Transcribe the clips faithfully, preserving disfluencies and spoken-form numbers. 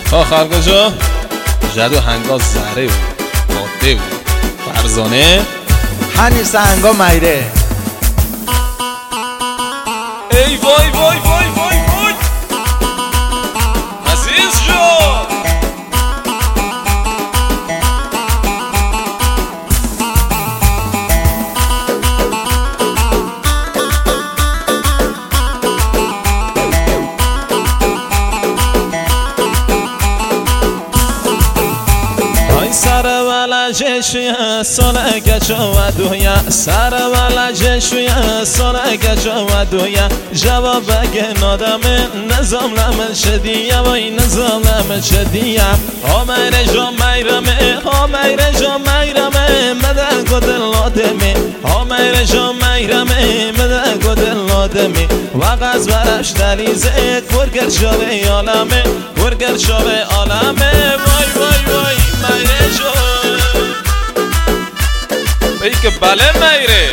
تا خلق جا جدو هنگا زهره و قاده و فرزانه هنی سهنگا میره. ای وای وای وای وای وای عزیز جو سر ولا جشوی سال گچو و دویا سر ولا جشوی سال گچو و دویا جواب اگه نادم نظام لمن شدیا وای نظام لمن شدیا ها میره جو میرمه ها میره جو میرمه مدن گدل لادمی ها میره جو میرمه مدن گدل لادمی وقت برش دلیزه کرگر شوه عالمه کرگر شوه عالمه وای وای وای میره جو ای که بله میره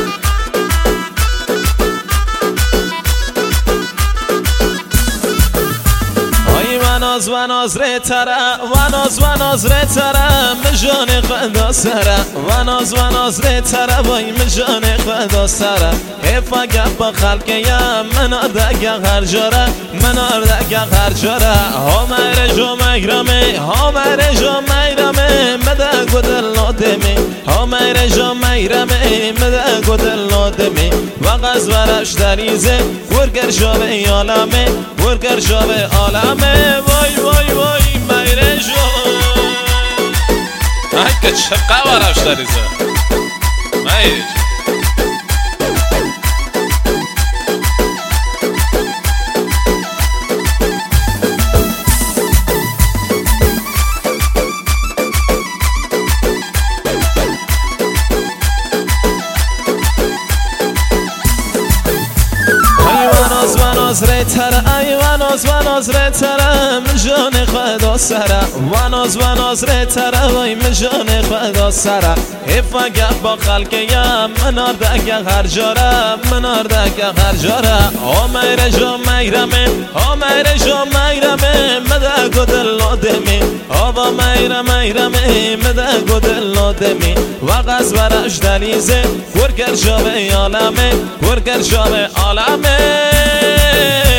آی وناز وناز ره تره وناز وناز ره تره مجان خدا سره وناز وناز ره تره وای مجان خدا سره حیفا گپ با خلقه یم من آردگه هر جاره من آردگه هر جاره ها میره جو میرمه ها میره جو میرمه مده گدل لادمی ها میره جو میرمه مده گدل لادمی وقت ورش دریزه ورگر شاوه عالمه ورگر شاوه عالمه وای وای وای میره جو ای که چقدر ورش دریزه میره وناز ره تره ای وناز وناز ره تره مجان خدا سره وناز وناز ره تره وای مجان خدا سره حیفا گپ با خلقه یم من آردگه هر جاره من آردگه هر جاره ها میره جو میرمه ها میره جو میرمه مده گدل لادمی ها با میره میرمه مده گدل لادمی وقت برش دلیزه کرگر شاوه عالمه کرگر شاوه عالمه